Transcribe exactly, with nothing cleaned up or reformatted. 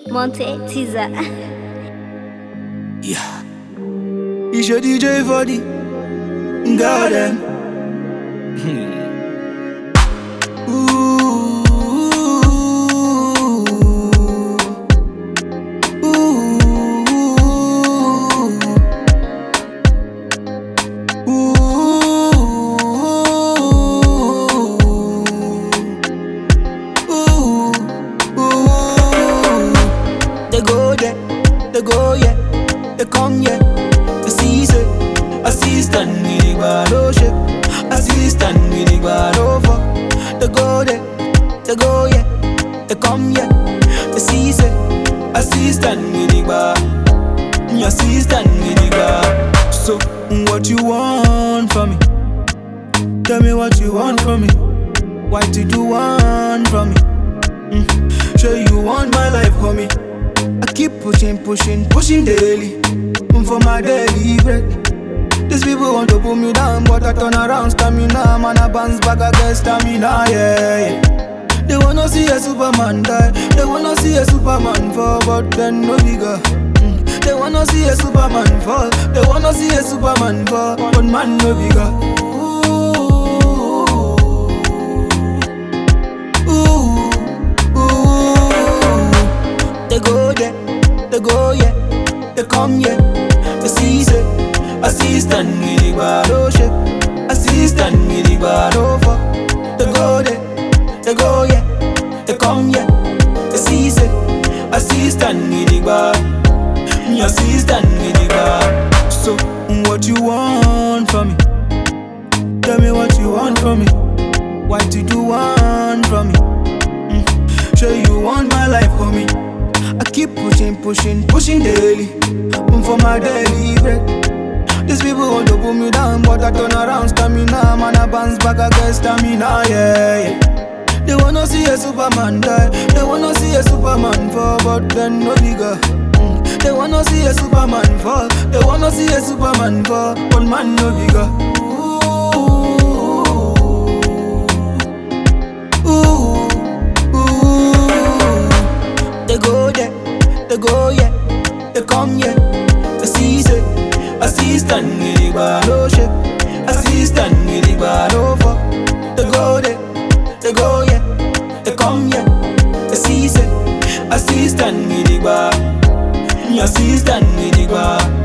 Monte Teaser. Yeah. It's your D J for the garden. Ooh. Ooh. Ooh. Ooh. They go there, they go yeah, they come yeah. I see say, assistant with the ball shake, assistant with the ball over. They go there, they go yeah, they come yeah. I see say, assistant with the ball, assistant with the ball. So what you want from me? Tell me what you want from me. Why did you want from me? Mm. Sure you want my life, homie. I keep pushing, pushing, pushing daily for my daily bread. These people want to put me down, but I turn around, stamina. Man, I bounce back, I get stamina, yeah, yeah. They wanna see a Superman die, they wanna see a Superman fall, but then no bigger. Mm. They wanna see a Superman fall, they wanna see a Superman fall, but man no bigger. They go there, they go yeah, they come yeah. They see say, assistant with the ball shake, assistant with the ball over. They go there, they go yeah, they come yeah. They see say, assistant with the ball, me assistant with the ball. So what you want from me? Tell me what you want from me. What did you want from me? Mm. Sure you want my life, homie. I keep pushing, pushing, pushing daily for my daily bread. These people want to put me down, but I turn around, stamina. Man, I bounce back, I get stamina, yeah, yeah. They wanna see a Superman die, they wanna see a Superman fall, but then no bigger. Mm. They wanna see a Superman fall, they wanna see a Superman fall, but man no bigger. They go there, they go yeah, they come yeah. They see say, assistant with the ball shake, assistant with the ball over. They go there, they go yeah, they come yeah. They see say, assistant with the ball, me assistant with the ball.